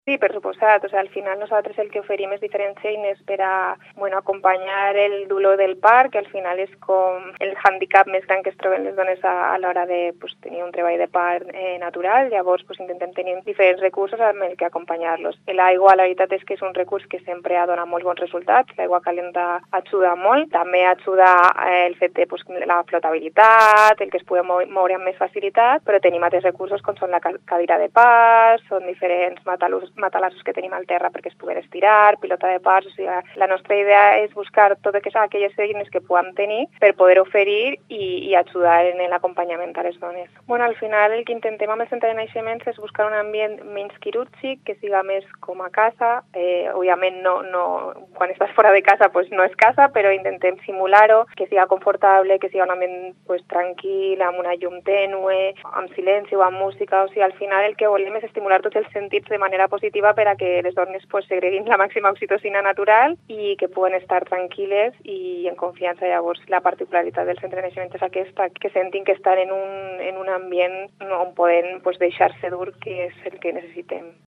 Sí, per suposat. O sigui, al final nosaltres el que oferim és diferents eines per a acompanyar el dolor del part, que al final és com el hàndicap més gran que es troben les dones a l'hora de tenir un treball de part natural. Llavors intentem tenir diferents recursos amb el que acompanyar-los. L'aigua, la veritat és que és un recurs que sempre ha donat molt bons resultats. L'aigua calenta ajuda molt. També ajuda el fet de la flotabilitat, el que es pugui moure amb més facilitat, però tenim altres recursos com són la cadira de part, són diferents matalassos que tenim al terra perquè es puguen estirar, pilota de parts. O sigui, la nostra idea és buscar totes aquelles eines que puguem tenir per poder oferir i ajudar en l'acompanyament a les dones. Al final el que intentem amb el centre de naixements és buscar un ambient menys quirúrgic, que siga més com a casa. Òbviament no, quan estàs fora de casa no és casa, però intentem simular-ho, que siga confortable, que siga un ambient tranquil, amb una llum tènue, amb silenci o amb música. O sigui, al final el que volem és estimular tots els sentits de manera positiva per a que les dones segreguin la màxima oxitocina natural i que puguen estar tranquil·les i en confiança. Llavors, la particularitat del centre de naixement és aquesta, que sentin que estan en un ambient on poden deixar-se dur, que és el que necessitem.